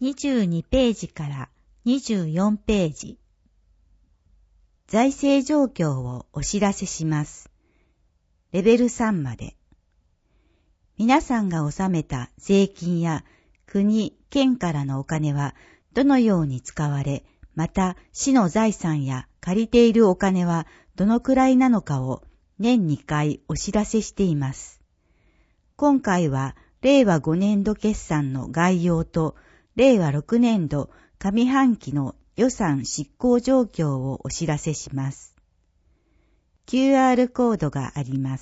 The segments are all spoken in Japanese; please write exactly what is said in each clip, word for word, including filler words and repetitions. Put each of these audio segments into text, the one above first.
にじゅうにページからにじゅうよんページ。財政状況をお知らせします。レベルさんまで。皆さんが納めた税金や国、県からのお金はどのように使われ、また市の財産や借りているお金はどのくらいなのかを年にかいお知らせしています。今回はれいわごねんど決算の概要とれいわろくねんど上半期の予算執行状況をお知らせします。キューアール コードがあります。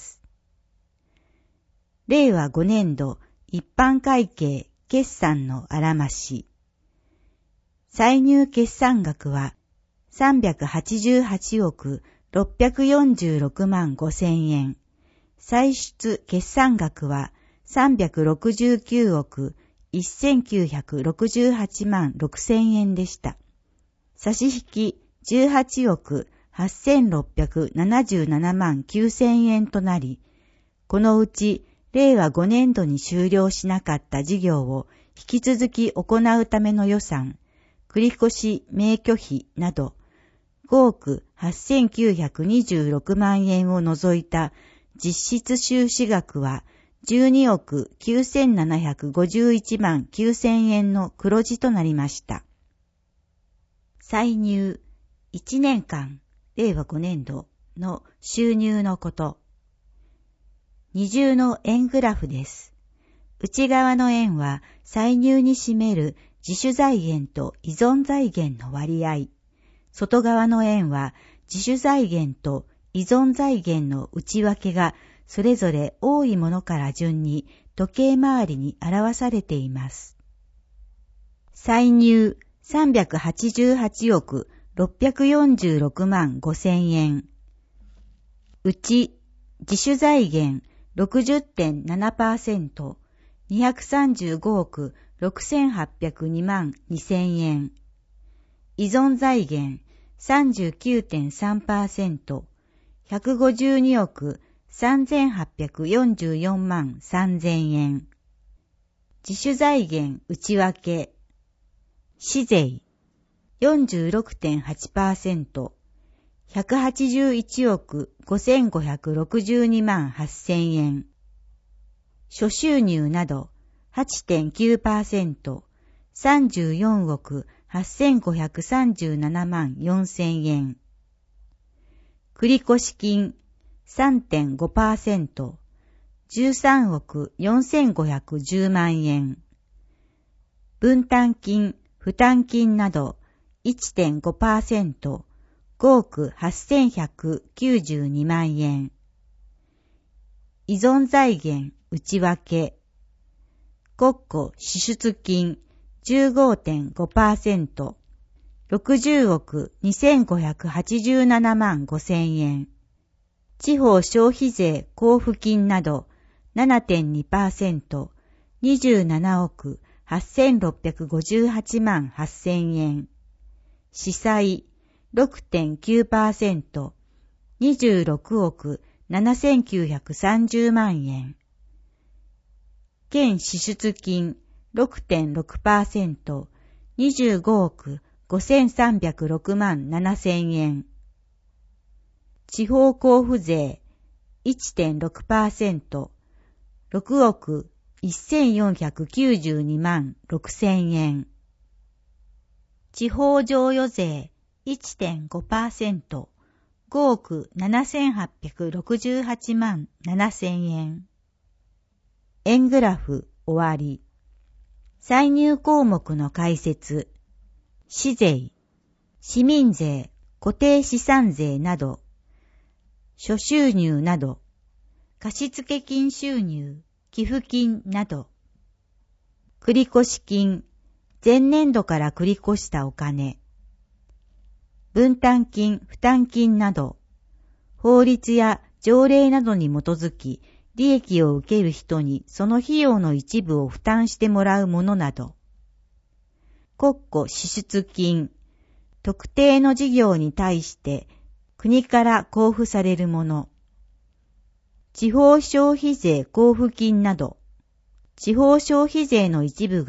れいわごねんど一般会計決算のあらまし。歳入決算額はさんびゃくはちじゅうはちおくろっぴゃくよんじゅうろくまんごせんえん。歳出決算額はさんびゃくろくじゅうきゅうおくせんきゅうひゃくろくじゅうはちまんろくせんえんでした。差し引きじゅうはちおくはっせんろっぴゃくななじゅうななまんきゅうせんえんとなり、このうちれいわごねんどに終了しなかった事業を引き続き行うための予算、繰越免許費などごおくはっせんきゅうひゃくにじゅうろくまんえんを除いた実質収支額はじゅうにおくきゅうせんななひゃくごじゅういちまんきゅうせんえんの黒字となりました。歳入いちねんかんれいわごねんどの収入のこと。二重の円グラフです。内側の円は歳入に占める自主財源と依存財源の割合。外側の円は自主財源と依存財源の内訳がそれぞれ多いものから順に時計回りに表されています。歳入さんびゃくはちじゅうはちおくろっぴゃくよんじゅうろくまんごせんえん。うち自主財源 ろくじゅってんななパーセント、にひゃくさんじゅうごおくろくせんはっぴゃくにまんにせんえん。依存財源 さんじゅうきゅうてんさんパーセント、ひゃくごじゅうにおくさんぜんはっぴゃくよんじゅうよんまんさんぜんえん。自主財源内訳。市税 よんじゅうろくてんはちパーセント、ひゃくはちじゅういちおくごせんごひゃくろくじゅうにまんはっせんえん。諸収入など はちてんきゅうパーセント、さんじゅうよんおくはっせんごひゃくさんじゅうななまんよんせんえん。繰越金 さんてんごパーセント、じゅうさんおくよんせんごひゃくじゅうまんえん。分担金、負担金など いってんごパーセント、ごおくはっせんひゃくきゅうじゅうにまんえん。依存財源内訳。国庫支出金 じゅうごてんごパーセント、ろくじゅうおくにせんごひゃくはちじゅうななまんごせんえん。地方消費税交付金など ななてんにパーセント、にじゅうななおくはっせんろっぴゃくごじゅうはちまんはっせんえん。司債 ろくてんきゅうパーセント、にじゅうろくおくななせんきゅうひゃくさんじゅうまんえん。県支出金 ろくてんろくパーセント、にじゅうごおくごせんさんびゃくろくまんななせんえん。地方交付税 いってんろくパーセント、ろくおくせんよんひゃくきゅうじゅうにまんろくせんえん。地方譲与税 いってんごパーセント、ごおくななせんはっぴゃくろくじゅうはちまんななせんえん。円グラフ終わり。歳入項目の解説。市税、市民税、固定資産税など、諸収入など、貸付金収入、寄付金など、繰越金、前年度から繰り越したお金、分担金、負担金など、法律や条例などに基づき、利益を受ける人にその費用の一部を負担してもらうものなど、国庫支出金、特定の事業に対して国から交付されるもの、地方消費税交付金など、地方消費税の一部が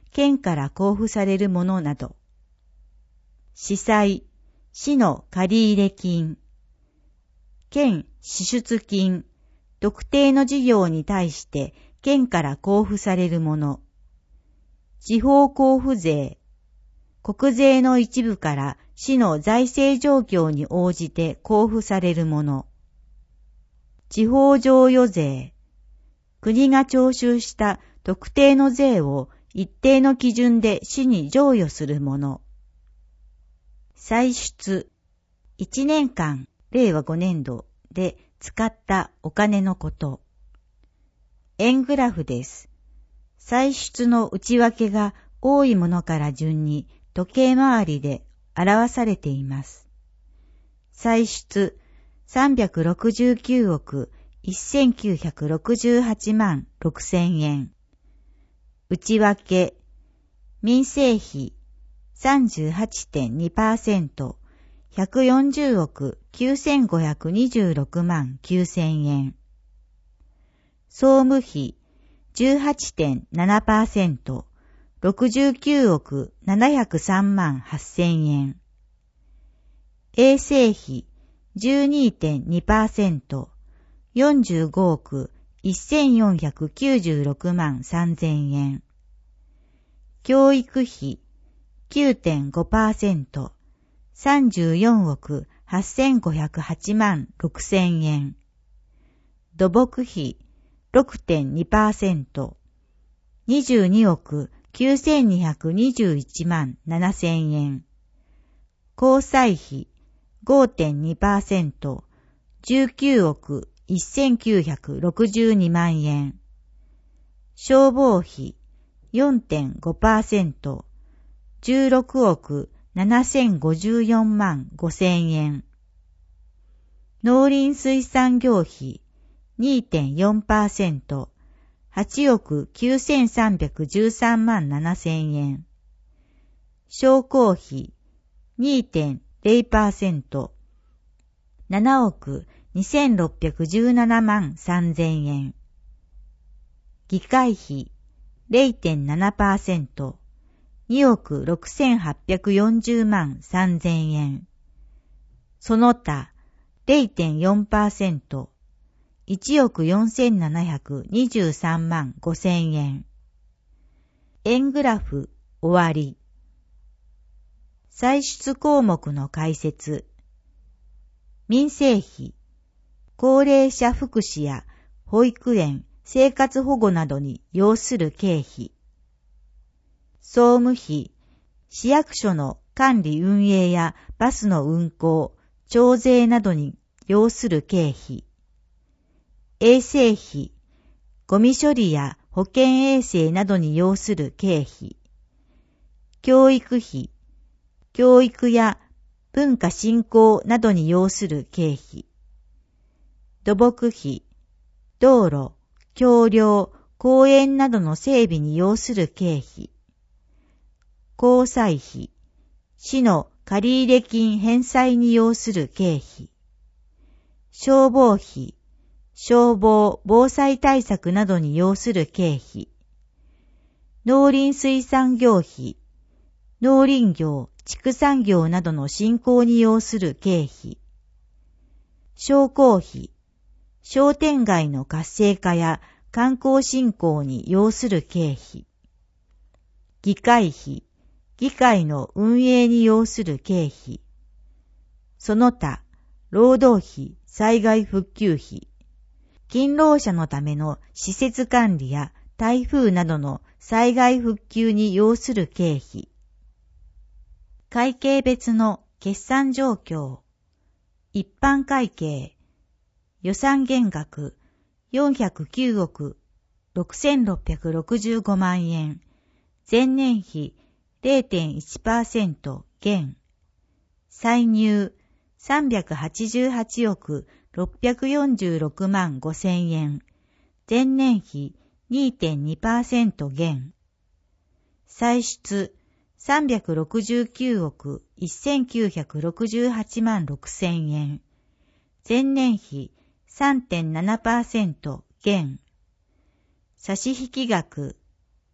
県から交付されるものなど。司祭、市の借入金。県支出金、特定の事業に対して県から交付されるもの。地方交付税、国税の一部から市の財政状況に応じて交付されるもの。地方譲与税、国が徴収した特定の税を一定の基準で市に譲与するもの。歳出、いちねんかん、れいわごねんどで使ったお金のこと。円グラフです。歳出の内訳が多いものから順に時計回りで表されています。歳出さんびゃくろくじゅうきゅうおくせんきゅうひゃくろくじゅうはちまんろくせんえん。内訳、民生費 さんじゅうはちてんにパーセント、ひゃくよんじゅうおくきゅうせんごひゃくにじゅうろくまんきゅうせんえん。総務費 じゅうはちてんななパーセント、ろくじゅうきゅうおくななひゃくさんまんはっせんえん。衛生費 じゅうにてんにパーセント、よんじゅうごおくせんよんひゃくきゅうじゅうろくまんさんぜんえん。教育費 きゅうてんごパーセント、さんじゅうよんおくはっせんごひゃくはちまんろくせんえん。土木費 ろくてんにパーセント、にじゅうにおくきゅうせんにひゃくにじゅういちまんななせんえん。交際費 ごてんにパーセント、じゅうきゅうおくせんきゅうひゃくろくじゅうにまんえん。消防費 よんてんごパーセント、じゅうろくおくななせんごじゅうよんまんごせんえん。農林水産業費 にてんよんパーセント、はちおくきゅうせんさんびゃくじゅうさんまんななせんえん。商工費 にてんれいパーセント、ななおくにせんろっぴゃくじゅうななまんさんぜんえん。議会費 れいてんななパーセント、におくろくせんはっぴゃくよんじゅうまんさんぜんえん。その他 れいてんよんパーセント、いちおくよんせんななひゃくにじゅうさんまんごせんえん。円グラフ終わり。歳出項目の解説。民生費、高齢者福祉や保育園、生活保護などに要する経費。総務費、市役所の管理運営やバスの運行、徴税などに要する経費。衛生費、ゴミ処理や保健衛生などに要する経費。教育費、教育や文化振興などに要する経費。土木費、道路、橋梁、公園などの整備に要する経費。交際費、市の借入金返済に要する経費。消防費、消防・防災対策などに要する経費。農林水産業費、農林業・畜産業などの振興に要する経費。商工費、商店街の活性化や観光振興に要する経費。議会費、議会の運営に要する経費。その他、労働費、災害復旧費。勤労者のための施設管理や台風などの災害復旧に要する経費。会計別の決算状況。一般会計。予算減額よんひゃくきゅうおくろくせんろっぴゃくろくじゅうごまんえん。前年比 れいてんいちパーセント 減。歳入さんびゃくはちじゅうはちおくろっぴゃくよんじゅうろくまんごせんえん。前年比 にてんにパーセント 減。歳出さんびゃくろくじゅうきゅうおくせんきゅうひゃくろくじゅうはちまんろくせんえん。前年比 さんてんななパーセント 減。差引額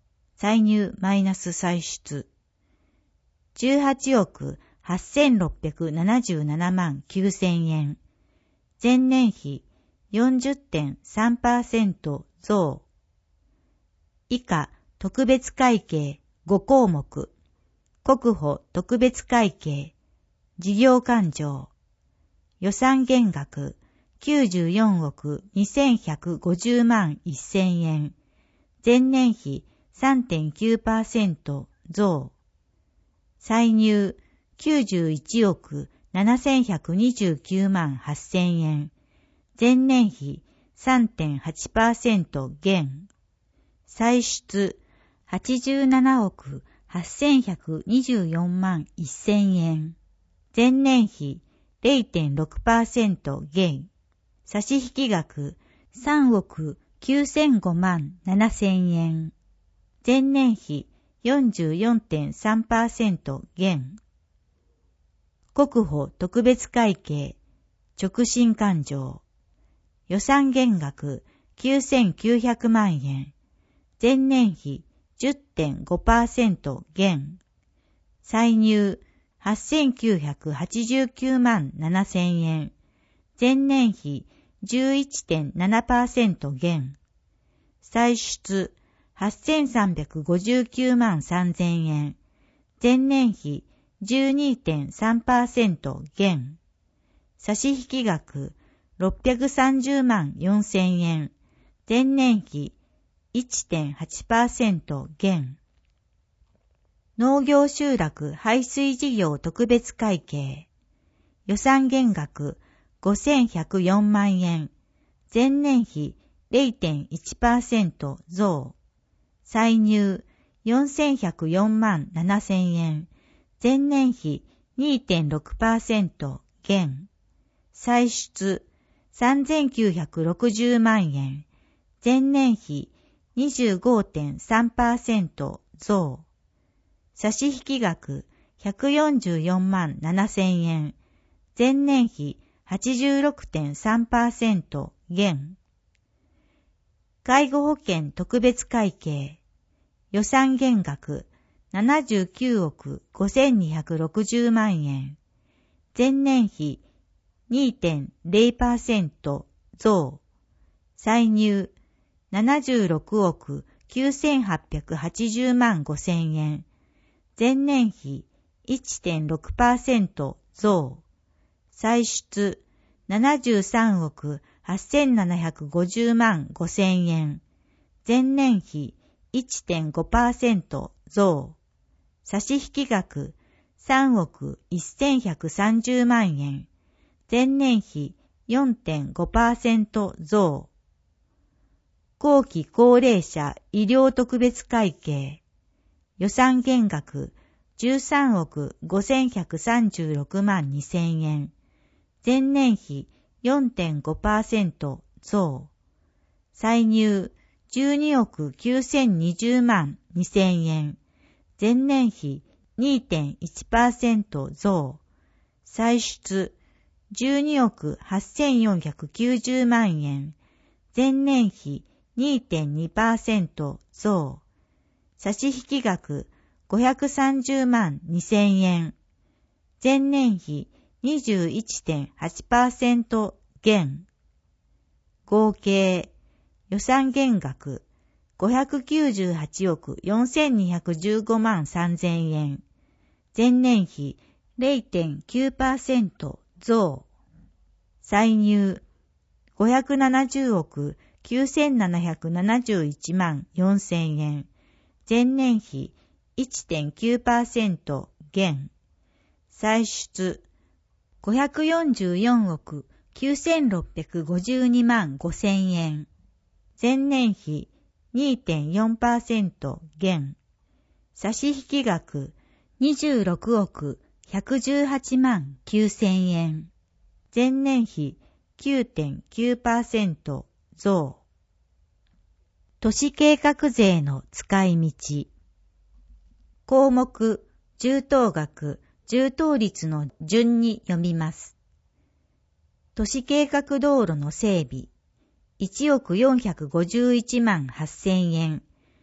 歳入マイナス歳出。じゅうはちおくはっせんろっぴゃくななじゅうななまんきゅうせんえん。前年比 よんじゅってんさんパーセント 増。以下、特別会計ごこうもく。国保特別会計。事業勘定。予算減額きゅうじゅうよんおくにせんひゃくごじゅうまんせんえん。前年比 さんてんきゅうパーセント 増。歳入きゅうじゅういちおくななせんひゃくにじゅうきゅうまんはっせんえん。前年比 さんてんはちパーセント 減。歳出はちじゅうななおくはっせんひゃくにじゅうよんまんせんえん。前年比 れいてんろくパーセント 減。差引額さんおくきゅうせんごまんななせんえん。前年比 よんじゅうよんてんさんパーセント 減。国保特別会計直進勘定。予算減額きゅうせんきゅうひゃくまんえん。前年比 じゅってんごパーセント 減。歳入はっせんきゅうひゃくはちじゅうきゅうまんななせんえん。前年比 じゅういちてんななパーセント 減。歳出はっせんさんびゃくごじゅうきゅうまんさんぜんえん。前年比 じゅうにてんさんパーセント 減。差引額ろっぴゃくさんじゅうまんよんせんえん。前年比 いちてんはちパーセント 減。農業集落排水事業特別会計。予算減額ごせんひゃくよんまんえん。前年比 れいてんいちパーセント 増。歳入よんせんひゃくよんまんななせんえん。前年比 にてんろくパーセント 減。歳出さんぜんきゅうひゃくろくじゅうまんえん。前年比 にじゅうごてんさんパーセント 増。差引額ひゃくよんじゅうよんまんななせんえん。前年比 はちじゅうろくてんさんパーセント 減。介護保険特別会計。予算減額ななじゅうきゅうおくごせんにひゃくろくじゅうまんえん。前年比 にてんれいパーセント 増。歳入ななじゅうろくおくきゅうせんはっぴゃくはちじゅうまんごせんえん。前年比 いってんろくパーセント 増。歳出ななじゅうさんおくはっせんななひゃくごじゅうまんごせんえん。前年比 いってんごパーセント 増。差引額さんおくせんひゃくさんじゅうまんえん。前年比 よんてんごパーセント 増。後期高齢者医療特別会計。予算減額じゅうさんおくごせんひゃくさんじゅうろくまんにせんえん。前年比 よんてんごパーセント 増。歳入じゅうにおくきゅうせんにじゅうまんにせんえん。前年比 にてんいちパーセント 増。歳出じゅうにおくはっせんよんひゃくきゅうじゅうまんえん。前年比 にてんにパーセント 増。差引額ごひゃくさんじゅうまんにせんえん。前年比 にじゅういちてんはちパーセント 減。合計予算減額ごひゃくきゅうじゅうはちおくよんせんにひゃくじゅうごまんさんぜんえん。前年比 れいてんきゅうパーセント 増。歳入ごひゃくななじゅうおくきゅうせんななひゃくななじゅういちまんよんせんえん。前年比 いってんきゅうパーセント 減。歳出ごひゃくよんじゅうよんおくきゅうせんろっぴゃくごじゅうにまんごせんえん。前年比 にてんよんパーセント 減。差引額にじゅうろくおくひゃくじゅうはちまんきゅうせんえん。前年比 きゅうてんきゅうパーセント 増。都市計画税の使い道。項目、充当額、充当率の順に読みます。都市計画道路の整備、いちおくよんひゃくごじゅういちまんはっせんえん。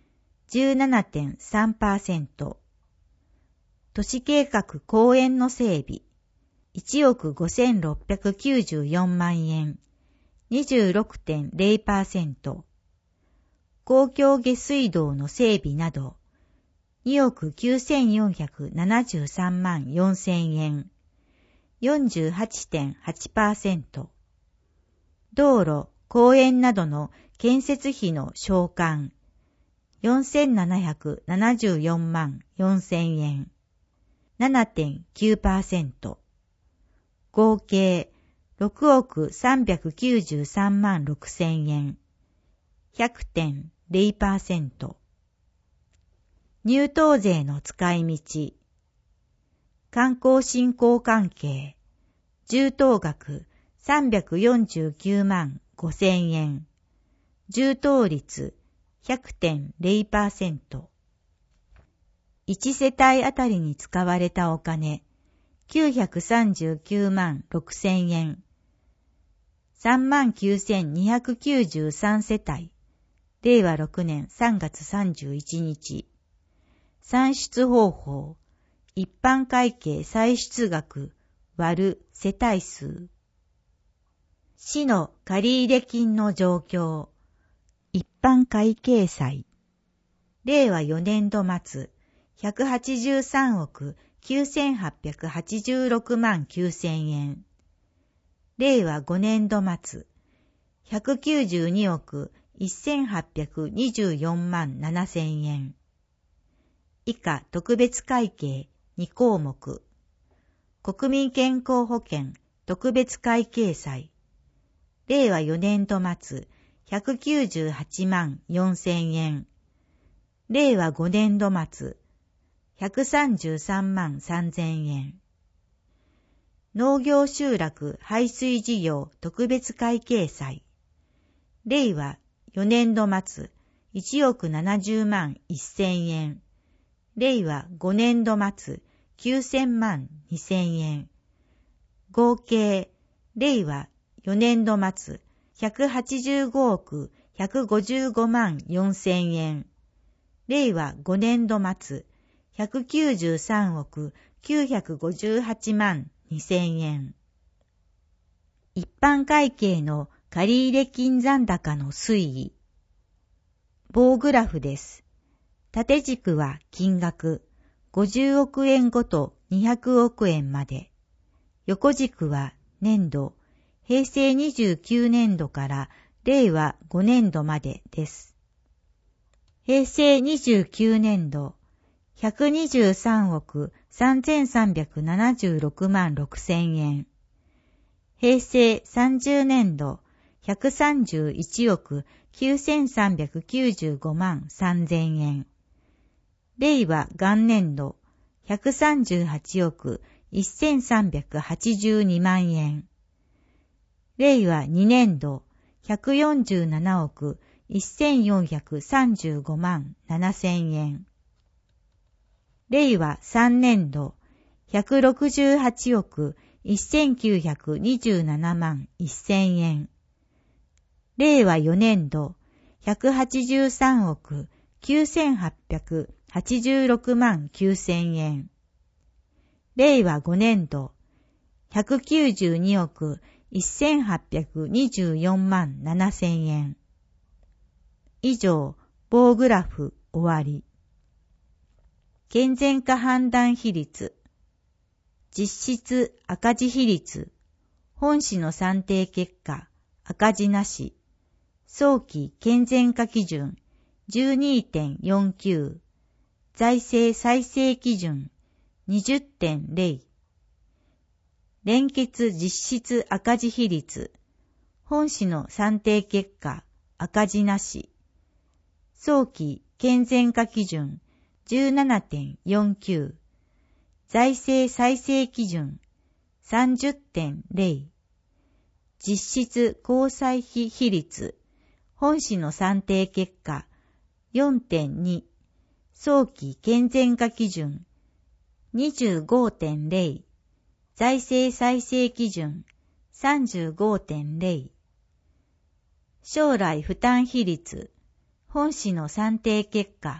じゅうななてんさんパーセント。都市計画公園の整備、いちおくごせんろっぴゃくきゅうじゅうよんまんえん、にじゅうろくてんゼロパーセント。公共下水道の整備など、におくきゅうせんよんひゃくななじゅうさんまんよんせんえん、よんじゅうはちてんはちパーセント。道路、公園などの建設費の償還、よんせんななひゃくななじゅうよんまんよんせんえん、ななてんきゅうパーセント。合計ろくおくさんびゃくきゅうじゅうさんまんろくせんえん、ひゃくてんゼロパーセント。入湯税の使い道、観光振興関係、充当額さんびゃくよんじゅうきゅうまんごせんえん、充当率 ひゃくてんゼロパーセント。いち世帯あたりに使われたお金、きゅうひゃくさんじゅうきゅうまんろくせんえん、さんまんきゅうせんにひゃくきゅうじゅうさん世帯、れいわろくねんさんがつさんじゅういちにち。算出方法、一般会計歳出額割る世帯数。市の借入金の状況、一般会計歳。れいわよねんど末、ひゃくはちじゅうさんおくきゅうせんはっぴゃくはちじゅうろくまんきゅうせんえん。れいわごねんど末、ひゃくきゅうじゅうにおくせんはっぴゃくにじゅうよんまんななせんえん。以下特別会計にこうもく。国民健康保険特別会計歳。れいわよねんど末、ひゃくきゅうじゅうはちまんよんせんえん。れいわごねんど末、ひゃくさんじゅうさんまんさんぜんえん。農業集落排水事業特別会計歳。れいわよねんど末、いちおくななじゅうまんせんえん。れいわごねんど末、きゅうせんまんにせんえん。合計、れいわよねんど末、ひゃくはちじゅうごおくひゃくごじゅうごまんよんせんえん。れいわごねんど末、ひゃくきゅうじゅうさんおくきゅうひゃくごじゅうはちまんにせんえん。一般会計の借入金残高の推移。棒グラフです。縦軸は金額、ごじゅうおくえんごとにひゃくおくえんまで。横軸は年度、へいせいにじゅうきゅうねんどかられいわごねんどまでです。へいせいにじゅうきゅうねんど、ひゃくにじゅうさんおくさんぜんさんびゃくななじゅうろくまんろくせんえん。へいせいさんじゅうねんど、ひゃくさんじゅういちおくきゅうせんさんびゃくきゅうじゅうごまんさんぜんえん。れいわ元年度、ひゃくさんじゅうはちおくせんさんびゃくはちじゅうにまんえん。れいわにねんど、ひゃくよんじゅうななおくせんよんひゃくさんじゅうごまんななせんえん。れいわさんねんど、ひゃくろくじゅうはちおくせんきゅうひゃくにじゅうななまんせんえん。れいわよねんど、ひゃくはちじゅうさんおくきゅうせんはっぴゃくはちじゅうろくまんきゅうせんえん。れいわごねんど、ひゃくきゅうじゅうにおくせんはっぴゃくにじゅうよんまんななせんえん。以上、棒グラフ終わり。健全化判断比率。実質赤字比率。本市の算定結果、赤字なし。早期健全化基準 じゅうにてんよんきゅう。財政再生基準 にじゅってんゼロ。連結実質赤字比率。本市の算定結果、赤字なし。早期健全化基準 じゅうななてんよんきゅう。財政再生基準 さんじゅってんゼロ。実質交際費比率。本市の算定結果 よんてんに。早期健全化基準 にじゅうごてんゼロ。財政再生基準 さんじゅうごてんゼロ。将来負担比率。本市の算定結果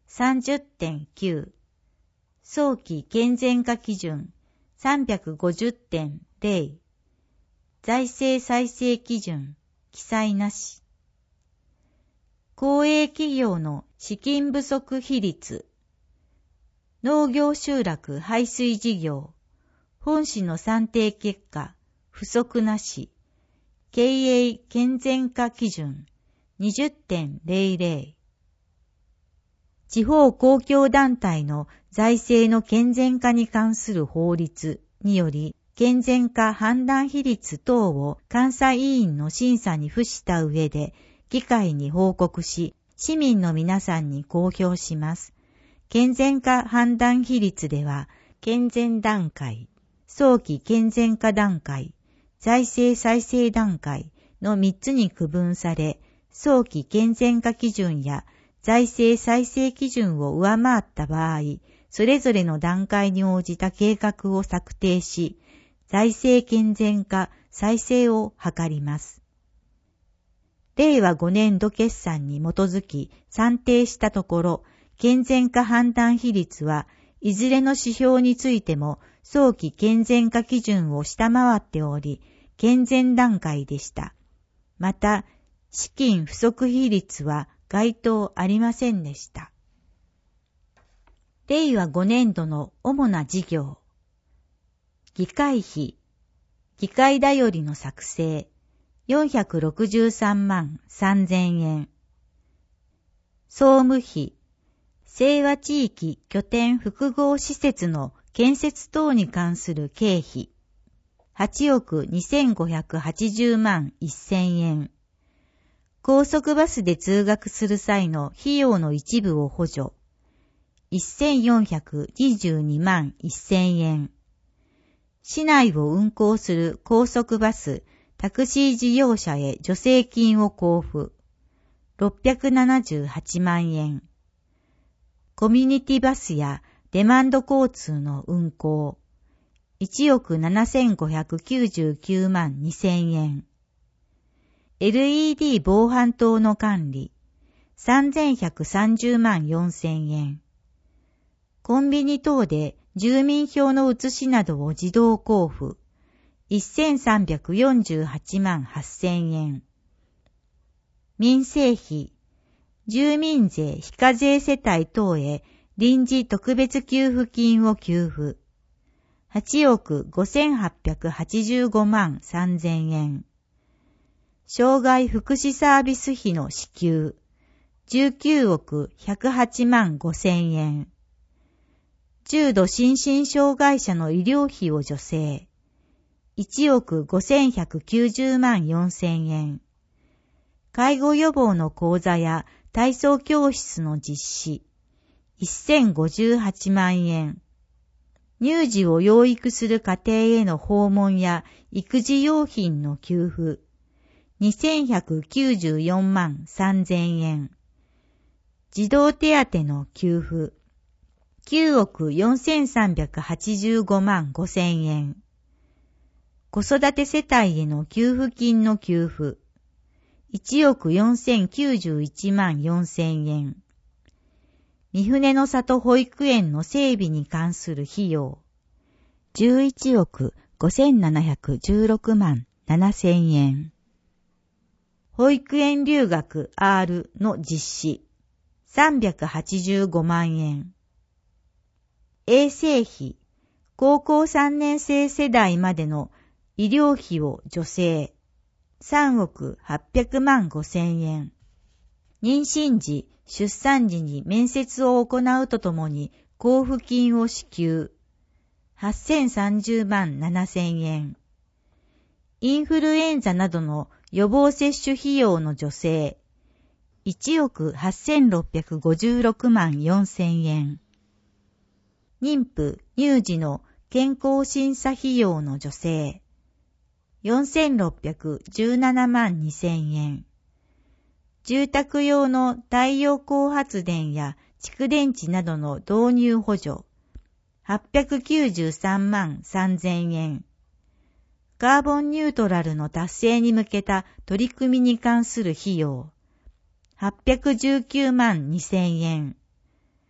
さんじゅってんきゅう、早期健全化基準 さんびゃくごじゅってんゼロ、財政再生基準記載なし。公営企業の資金不足比率、農業集落排水事業、本市の算定結果、不足なし、経営健全化基準 にじゅってんゼロゼロ、地方公共団体の財政の健全化に関する法律により、健全化判断比率等を監査委員の審査に付した上で、議会に報告し、市民の皆さんに公表します。健全化判断比率では、健全段階、早期健全化段階、財政再生段階のみっつに区分され、早期健全化基準や財政再生基準を上回った場合、それぞれの段階に応じた計画を策定し、財政健全化再生を図ります。れいわごねんど決算に基づき算定したところ、健全化判断比率はいずれの指標についても早期健全化基準を下回っており、健全段階でした。また、資金不足比率は該当ありませんでした。れいわごねんどの主な事業。議会費、議会だよりの作成、よんひゃくろくじゅうさんまんさんぜんえん。総務費、清和地域拠点複合施設の建設等に関する経費、はちおくにせんごひゃくはちじゅうまんせんえん。高速バスで通学する際の費用の一部を補助、せんよんひゃくにじゅうにまんせんえん。市内を運行する高速バス、タクシー事業者へ助成金を交付、ろっぴゃくななじゅうはちまんえん。コミュニティバスやデマンド交通の運行、いちおくななせんごひゃくきゅうじゅうきゅうまんにせんえん。エルイーディー 防犯灯の管理、さんぜんひゃくさんじゅうまんよんせんえん。コンビニ等で住民票の写しなどを自動交付、せんさんびゃくよんじゅうはちまんはっせんえん。民生費、住民税非課税世帯等へ臨時特別給付金を給付、はちおくごせんはっぴゃくはちじゅうごまんさんぜんえん。障害福祉サービス費の支給、じゅうきゅうおくひゃくはちまんごせんえん。重度心身障害者の医療費を助成、いちおくごせんひゃくきゅうじゅうまんよんせんえん。介護予防の講座や体操教室の実施、せんごじゅうはちまんえん。乳児を養育する家庭への訪問や育児用品の給付、にせんひゃくきゅうじゅうよんまんさんぜんえん。児童手当の給付、きゅうおくよんせんさんびゃくはちじゅうごまんごせんえん。子育て世帯への給付金の給付、いちおくよんせんきゅうじゅういちまんよんせんえん。三船の里保育園の整備に関する費用、じゅういちおくごせんななひゃくじゅうろくまんななせんえん。保育園留学 R の実施、さんびゃくはちじゅうごまんえん。衛生費、高校さんねん生世代までの医療費を助成、さんおくはっぴゃくまんごせんえん。妊娠時、出産時に面接を行うとともに交付金を支給、はっせんさんじゅうまんななせんえん。インフルエンザなどの予防接種費用の助成、いちおくはっせんろっぴゃくごじゅうろくまんよんせんえん。妊婦、乳児の健康審査費用の助成、よんせんろっぴゃくじゅうななまんにせんえん。住宅用の太陽光発電や蓄電池などの導入補助、はっぴゃくきゅうじゅうさんまんさんぜんえん。カーボンニュートラルの達成に向けた取り組みに関する費用、はっぴゃくじゅうきゅうまんにせんえん。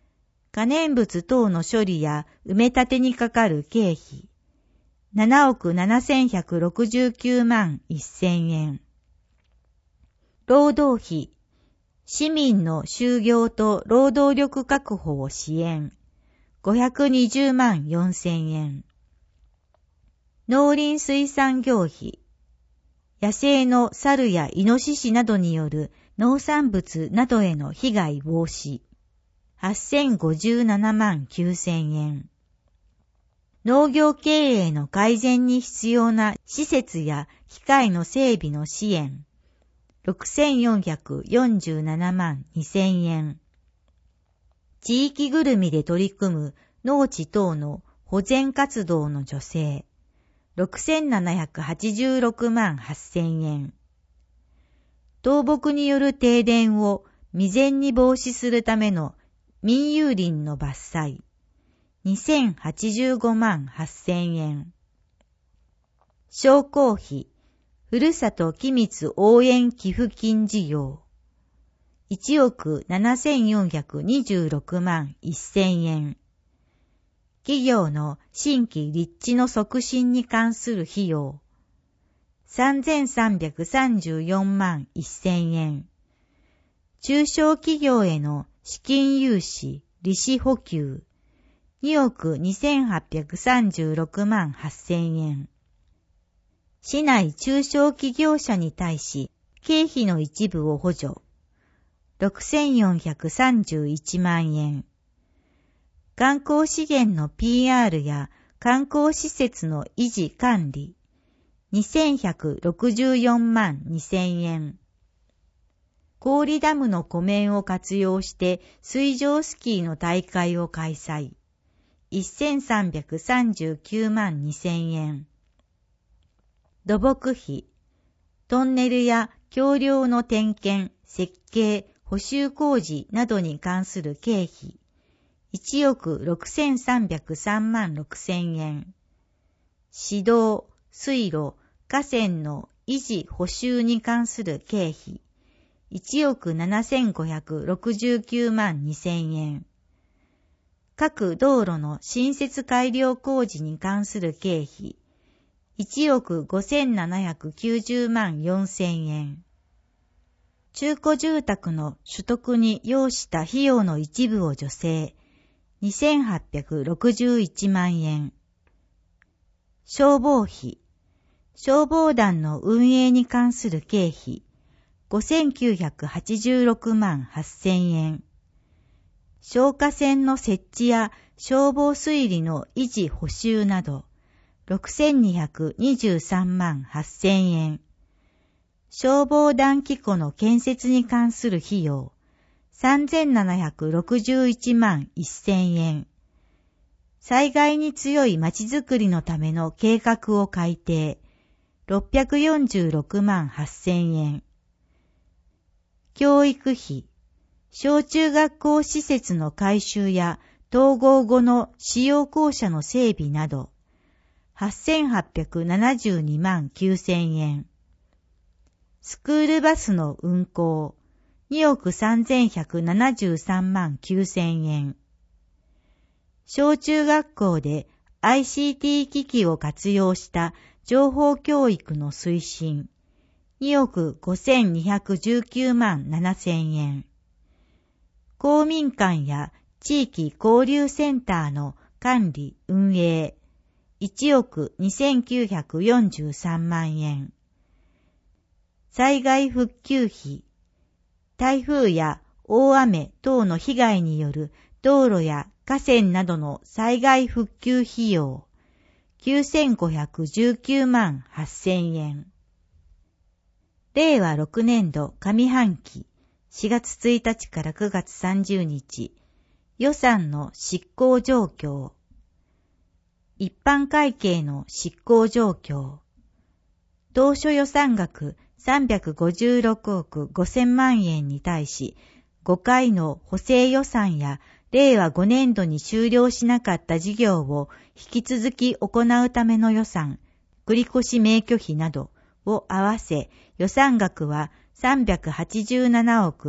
可燃物等の処理や埋め立てにかかる経費、ななおくななせんひゃくろくじゅうきゅうまんせんえん。労働費、市民の就業と労働力確保を支援、ごひゃくにじゅうまんよんせんえん。農林水産業費、野生の猿やイノシシなどによる農産物などへの被害防止、はっせんごじゅうななまんきゅうせんえん。農業経営の改善に必要な施設や機械の整備の支援、ろくせんよんひゃくよんじゅうななまんにせんえん。地域ぐるみで取り組む農地等の保全活動の助成、ろくせんななひゃくはちじゅうろくまんはっせんえん。倒木による停電を未然に防止するための民有林の伐採、にせんはちじゅうごまんはっせんえん。商工費、ふるさと機密応援寄付金事業、いちおくななせんよんひゃくにじゅうろくまんせんえん。企業の新規立地の促進に関する費用、さんぜんさんびゃくさんじゅうよんまんせんえん。中小企業への資金融資、利子補給、におくにせんはっぴゃくさんじゅうろくまんはっせんえん。市内中小企業者に対し、経費の一部を補助、ろくせんよんひゃくさんじゅういちまんえん。観光資源の ピーアール や観光施設の維持管理、にせんひゃくろくじゅうよんまんにせんえん。氷ダムの湖面を活用して水上スキーの大会を開催、せんさんびゃくさんじゅうきゅうまんにせんえん。土木費、トンネルや橋梁の点検、設計、補修工事などに関する経費、いちおくろくせんさんびゃくさんまんろくせんえん。市道、水路、河川の維持補修に関する経費、いちおくななせんごひゃくろくじゅうきゅうまんにせんえん。各道路の新設改良工事に関する経費、いちおくごせんななひゃくきゅうじゅうまんよんせんえん。中古住宅の取得に要した費用の一部を助成、にせんはっぴゃくろくじゅういちまんえん。消防費、消防団の運営に関する経費、ごせんきゅうひゃくはちじゅうろくまんはっせんえん。消火栓の設置や消防水利の維持補修など、ろくせんにひゃくにじゅうさんまんはっせんえん。消防団機構の建設に関する費用、さんぜんななひゃくろくじゅういちまんせんえん。災害に強いまちづくりのための計画を改定、ろっぴゃくよんじゅうろくまんはっせんえん。教育費、小中学校施設の改修や統合後の使用校舎の整備など、はっせんはっぴゃくななじゅうにまんきゅうせんえん。スクールバスの運行、におくさんぜんひゃくななじゅうさんまんきゅうせんえん。小中学校で アイシーティー 機器を活用した情報教育の推進、におくごせんにひゃくじゅうきゅうまんななせんえん。公民館や地域交流センターの管理運営、いちおくにせんきゅうひゃくよんじゅうさんまんえん。災害復旧費、台風や大雨等の被害による道路や河川などの災害復旧費用、きゅうせんごひゃくじゅうきゅうまんはっせんえん。れいわろくねんど上半期しがつついたちからくがつさんじゅうにち、予算の執行状況。一般会計の執行状況。当初予算額さんびゃくごじゅうろくおくごせんまんえんに対し、ごかいの補正予算やれいわごねんどに終了しなかった事業を引き続き行うための予算、繰越免許費などを合わせ、予算額はさんびゃくはちじゅうななおく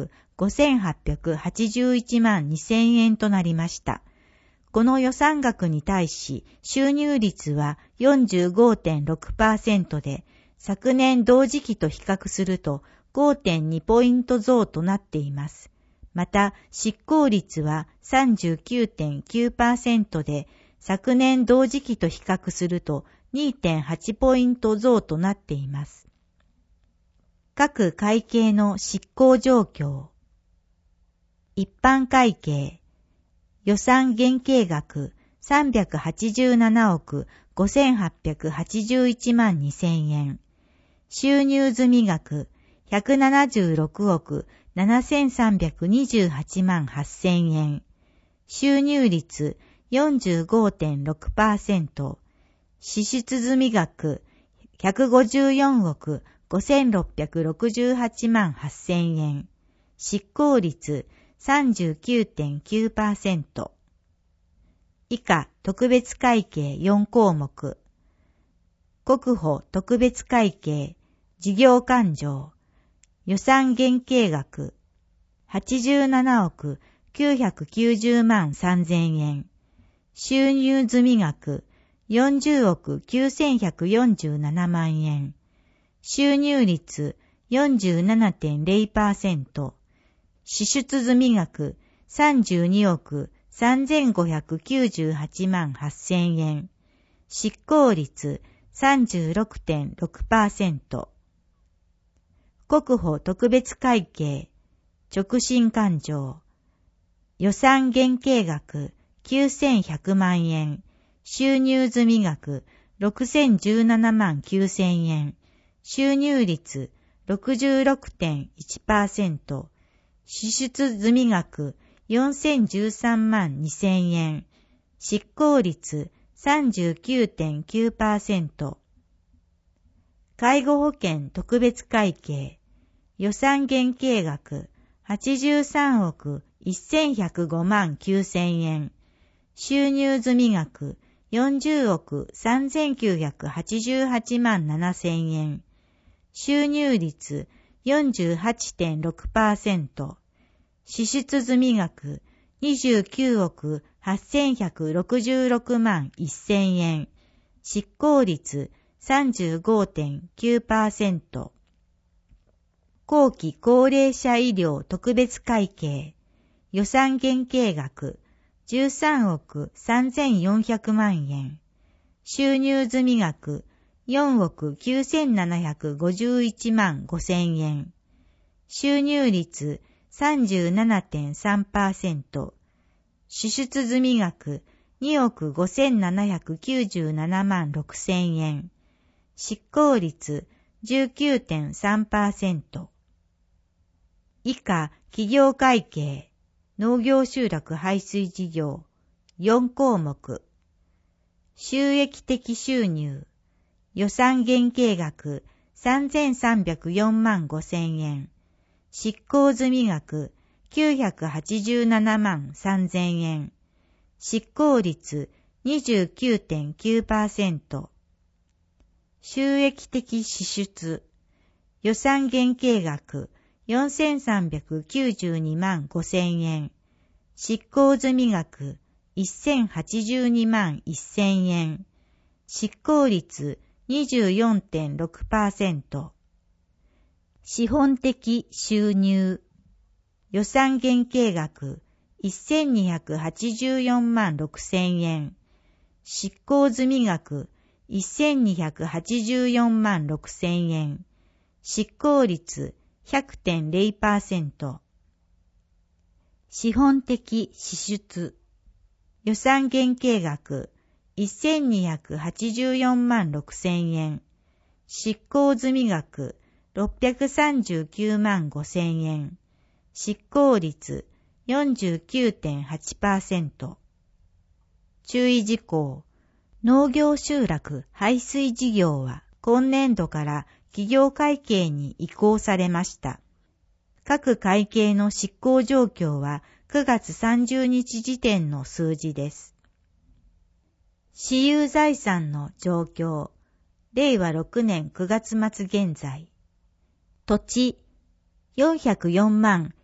ごせんはっぴゃくはちじゅういちまんにせんえんとなりました。この予算額に対し収入率は よんじゅうごてんろくパーセント で、昨年同時期と比較すると ごてんに ポイント増となっています。また、執行率は さんじゅうきゅうてんきゅうパーセント で、昨年同時期と比較すると にてんはち ポイント増となっています。各会計の執行状況。一般会計。予算原計額さんびゃくはちじゅうななおくごせんはっぴゃくはちじゅういちまんにせんえん。収入済額ひゃくななじゅうろくおくななせんさんびゃくにじゅうはちまんはっせんえん。収入率 よんじゅうごてんろくパーセント。支出済額ひゃくごじゅうよんおくごせんろっぴゃくろくじゅうはちまんはっせんえん。執行率 さんじゅうきゅうてんきゅうパーセント。以下、特別会計よんこうもく。国保特別会計、事業勘定、予算原計額、はちじゅうななおくきゅうひゃくきゅうじゅうまんさんぜんえん。収入済額、よんじゅうおくきゅうせんひゃくよんじゅうななまんえん。収入率 よんじゅうななてんれいパーセント。支出済額さんじゅうにおくさんぜんごひゃくきゅうじゅうはちまんはっせんえん。執行率 さんじゅうろくてんろくパーセント。国保特別会計、直進勘定、予算原計額きゅうせんひゃくまんえん。収入済額ろくせんじゅうななまんきゅうせんえん。収入率 ろくじゅうろくてんいちパーセント。支出済額よんせんじゅうさんまんにせんえん。執行率 さんじゅうきゅうてんきゅうパーセント。介護保険特別会計、予算原計額はちじゅうさんおくせんひゃくごまんきゅうせんえん。収入済額よんじゅうおくさんぜんきゅうひゃくはちじゅうはちまんななせんえん。収入率 よんじゅうはちてんろくパーセント。支出済額にじゅうきゅうおくはっせんひゃくろくじゅうろくまんせんえん。執行率 さんじゅうごてんきゅうパーセント。後期高齢者医療特別会計、予算原計額じゅうさんおくさんぜんよんひゃくまんえん。収入済額よんおくきゅうせんななひゃくごじゅういちまんごせんえん。収入率 さんじゅうななてんさんパーセント。支出済額におくごせんななひゃくきゅうじゅうななまんろくせんえん。執行率 じゅうきゅうてんさんパーセント。以下、企業会計、農業集落排水事業、よんこうもく。収益的収入、予算原計額さんぜんさんびゃくよんまんごせんえん。執行済額きゅうひゃくはちじゅうななまんさんぜんえん。執行率 にじゅうきゅうてんきゅうパーセント。収益的支出、予算原計額よんせんさんびゃくきゅうじゅうにまんごせんえん。執行済額せんはちじゅうにまんせんえん。執行率 にじゅうよんてんろくパーセント。資本的収入、予算原計額せんにひゃくはちじゅうよんまんろくせんえん。執行済額せんにひゃくはちじゅうよんまんろくせんえん。執行率 ひゃくてんれいパーセント。資本的支出、予算原計額せんにひゃくはちじゅうよんまんろくせんえん。執行済額ろっぴゃくさんじゅうきゅうまんごせんえん。執行率 よんじゅうきゅうてんはちパーセント。注意事項。農業集落排水事業は今年度から企業会計に移行されました。各会計の執行状況はくがつさんじゅうにち時点の数字です。私有財産の状況。れいわろくねんくがつ末現在。土地よんひゃくよんまん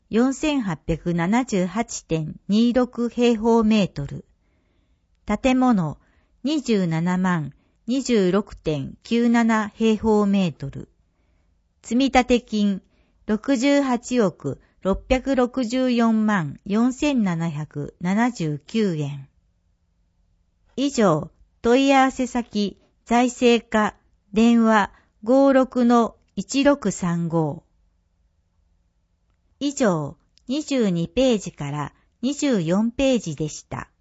よんせんはっぴゃくななじゅうはちてんにじゅうろく 平方メートル。建物にじゅうななまんにじゅうろくてんきゅうなな 平方メートル。積立金ろくじゅうはちおくろっぴゃくろくじゅうよんまんよんせんななひゃくななじゅうきゅうえん。以上、問い合わせ先、財政課、電話 ごーろくのいちろくさんご。以上、にじゅうにページからにじゅうよんページでした。